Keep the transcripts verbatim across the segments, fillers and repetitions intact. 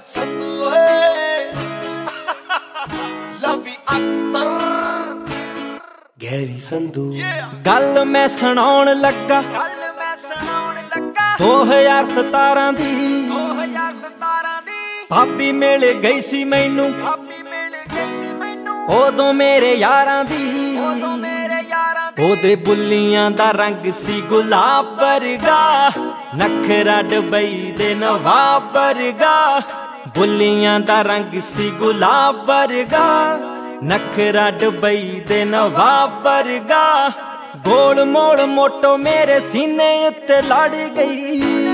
संधू है लवी अख्तर गहरी संधू गल मैं सुनाउण लगा गल मैं सुनाउण लगा दो हज़ार सतारां दी दो हज़ार सतारां दी भाभी मिल गई सी मैनू भाभी मिल गई सी मैनू उदों मेरे यारां दी उदों मेरे यारां दी ओदे बुल्लियां दा रंग सी गुलाब वर्गा नखरा डबई दे नवाब वर्गा बुल्लियां दा रंग सी गुलाब वर्गा नखरा डबई दे नवाब वर्गा गोल मोड़ मोटो मेरे सीने उत्ते लड़ गई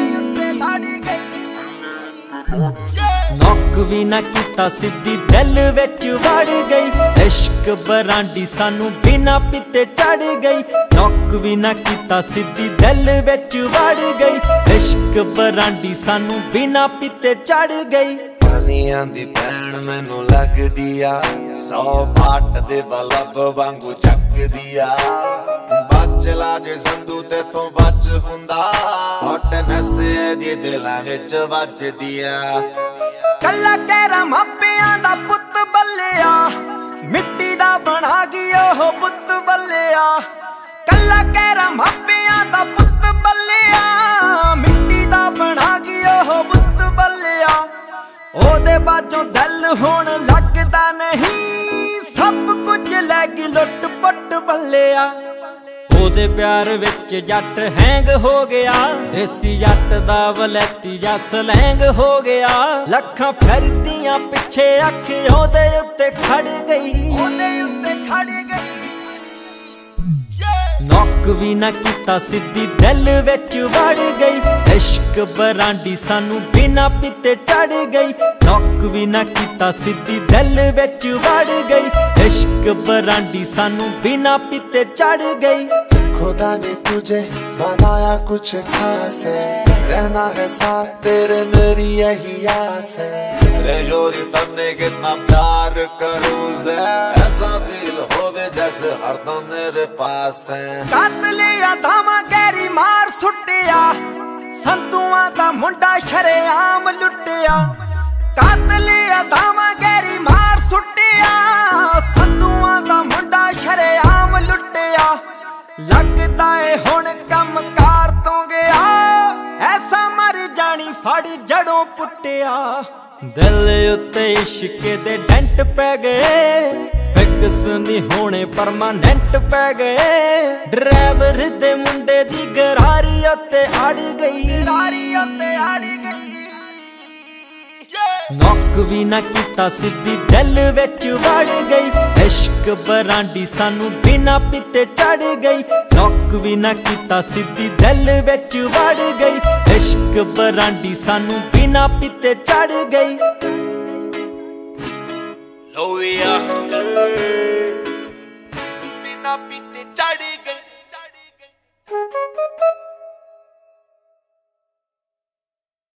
नौक भी ना कीता सिद्धी दिल विच वड़ गई इश्क बरांडी सानू बिना पिते चढ़ गई नौक भी ना कीता सिद्धी दिल विच वड़ गई इश्क बरांडी सानू बिना पिते चढ़ गई पानियां दी भैन मैनू लगदी आ सौ फाट दे बलब वांगू चकदी आ बच ला जे संधू ते तो बच हुंदा हॉटनेस दी दिलां विच वजदी आ कल्ला कहरा मापियां दा पुत बल्लिया मिट्टी दा बना गई ओह पुत बल्लिया कल्ला कहरा मापियां दा पुत बल्लिया मिट्टी दा बना गई ओह पुत बल्लिया ओदे बाजों दिल हुण लगदा नहीं सब कुछ लै गई लुट पट बल्लिया ओदे प्यार विच जट हैंग हो गया देसी जट दा वलैती जा सलैंग हो गया लखां फिरदियां पिछे अख ओदे उत्ते खड़ गई ओदे उत्ते खड़ गई नौक भी ना कीता सिद्धी दिल विच वड़ गई इश्क बरांडी सानू बिना पिते चढ़ गई नौक भी ना कीता सिद्धी दिल विच वड़ गई इश्क बरांडी सानू बिना पिते चढ़ गई खुदा ने तुझे बनाया कुछ खास है रहना है साथ तेरे मेरी यही आस है रे जोरी तन्ने कितना प्यार करूं से ऐसा फील होवे जैसे हरदम मेरे पास है कातलिया धामा गहरी मार सुटिया संधूआं दा मुंडा शरेआम लुटिया कातलिया धामा गहरी मार सुटिया संधूआं दा मुंडा शरेआम लुटिया लगदा है हुण कम कार तो गया ऐसा मर जानी फड़ जड़ों पुटिया दिल उत्ते इश्क दे डेंट पै गए फिक्स नहीं होने परमानेंट पै गए ड्राइवर दे मुंडे दी गरारी उत्ते अड़ गई गरारी उत्ते अड़ गई नौक भी ना कीता सिद्धी दिल विच वड़ गई इश्क बरांडी सानू बिना पिते चढ़ गई नौक भी ना कीता सिद्धी दिल विच वड़ गई इश्क बरांडी सानू बिना पिते चढ़ गई लवी अख्तर बिना पिते